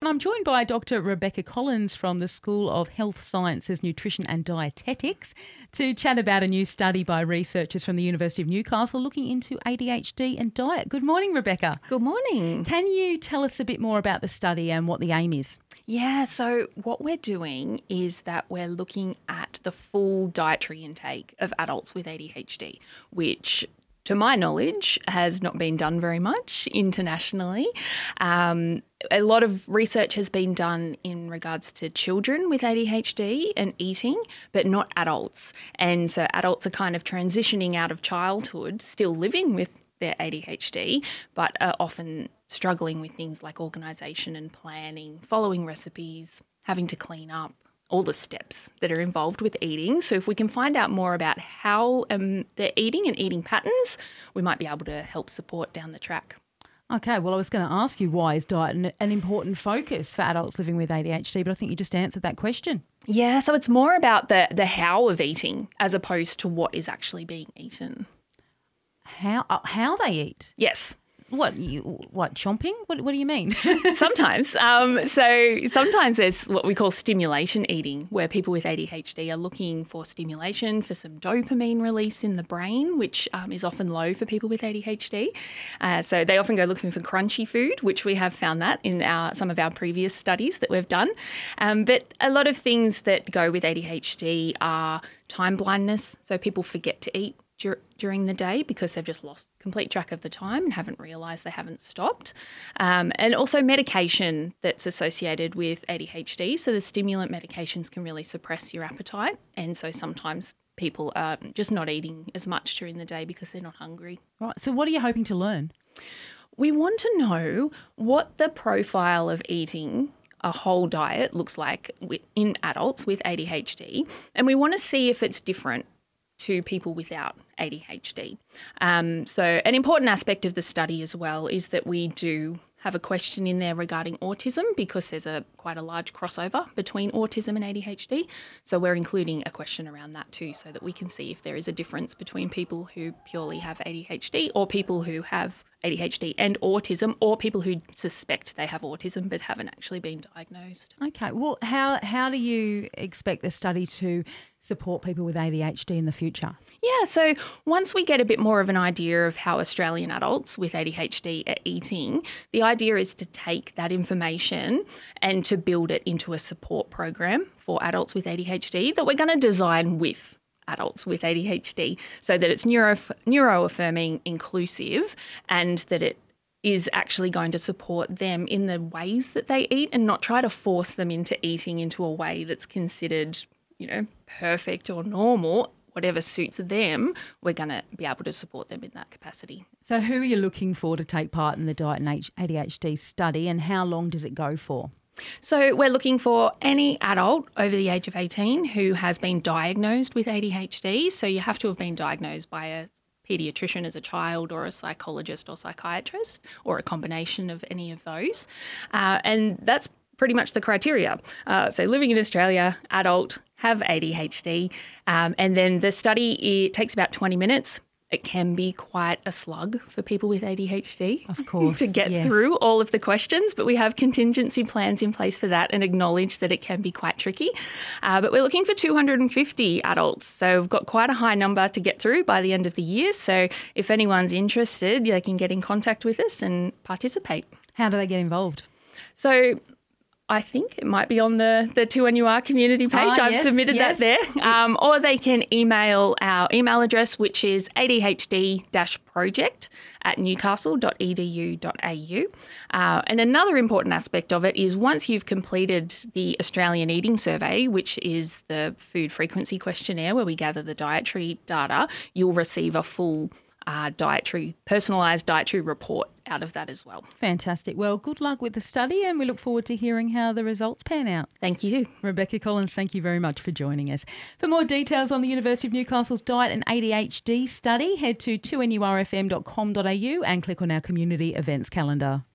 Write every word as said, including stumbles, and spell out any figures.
And I'm joined by Doctor Rebecca Collins from the School of Health Sciences, Nutrition and Dietetics to chat about a new study by researchers from the University of Newcastle looking into A D H D and diet. Good morning, Rebecca. Good morning. Can you tell us a bit more about the study and what the aim is? Yeah, so what we're doing is that we're looking at the full dietary intake of adults with A D H D, which to my knowledge has not been done very much internationally. Um, a lot of research has been done in regards to children with A D H D and eating, but not adults. And so adults are kind of transitioning out of childhood, still living with their A D H D, but are often struggling with things like organisation and planning, following recipes, having to clean up, all the steps that are involved with eating. So if we can find out more about how um, they're eating and eating patterns, we might be able to help support down the track. Okay, well, I was going to ask you why is diet an, an important focus for adults living with A D H D, but I think you just answered that question. Yeah, so it's more about the, the how of eating as opposed to what is actually being eaten. How uh, how they eat? Yes. What you what chomping? What what do you mean? Sometimes. Um, so sometimes there's what we call stimulation eating, where people with A D H D are looking for stimulation for some dopamine release in the brain, which um, is often low for people with A D H D. Uh, so they often go looking for crunchy food, which we have found that in our some of our previous studies that we've done. Um, but a lot of things that go with A D H D are time blindness, so people forget to eat dur- during the day because they've just lost complete track of the time and haven't realised they haven't stopped. Um, and also medication that's associated with A D H D. So the stimulant medications can really suppress your appetite. And so sometimes people are just not eating as much during the day because they're not hungry. Right. So what are you hoping to learn? We want to know what the profile of eating a whole diet looks like in adults with A D H D. And we want to see if it's different to people without A D H D. Um, so an important aspect of the study as well is that we do have a question in there regarding autism because there's a quite a large crossover between autism and A D H D. So we're including a question around that too so that we can see if there is a difference between people who purely have A D H D or people who have A D H D and autism or people who suspect they have autism but haven't actually been diagnosed. Okay. Well, how how do you expect the study to support people with A D H D in the future? Yeah, so once we get a bit more of an idea of how Australian adults with A D H D are eating, the idea is to take that information and to build it into a support program for adults with A D H D that we're going to design with adults with A D H D so that it's neuro neuroaffirming, inclusive, and that it is actually going to support them in the ways that they eat and not try to force them into eating into a way that's considered, you know, perfect or normal. Whatever suits them, we're going to be able to support them in that capacity. So who are you looking for to take part in the diet and A D H D study and how long does it go for? So we're looking for any adult over the age of eighteen who has been diagnosed with A D H D. So you have to have been diagnosed by a paediatrician as a child or a psychologist or psychiatrist or a combination of any of those. Uh, and that's pretty much the criteria. Uh, so living in Australia, adult, have A D H D. Um, and then the study, it takes about twenty minutes. It can be quite a slug for people with A D H D. Of course, to get yes. through all of the questions, but we have contingency plans in place for that and acknowledge that it can be quite tricky. Uh, but we're looking for two hundred fifty adults, so we've got quite a high number to get through by the end of the year. So if anyone's interested, they can get in contact with us and participate. How do they get involved? So I think it might be on the, the two N U R community page. Ah, I've yes, submitted yes. that there. Um, or they can email our email address, which is A D H D project at newcastle dot e d u dot a u. Uh, and another important aspect of it is once you've completed the Australian Eating Survey, which is the food frequency questionnaire where we gather the dietary data, you'll receive a full Uh, dietary, personalised dietary report out of that as well. Fantastic. Well, good luck with the study and we look forward to hearing how the results pan out. Thank you. Rebecca Collins, thank you very much for joining us. For more details on the University of Newcastle's diet and A D H D study, head to two n u r f m dot com dot a u and click on our community events calendar.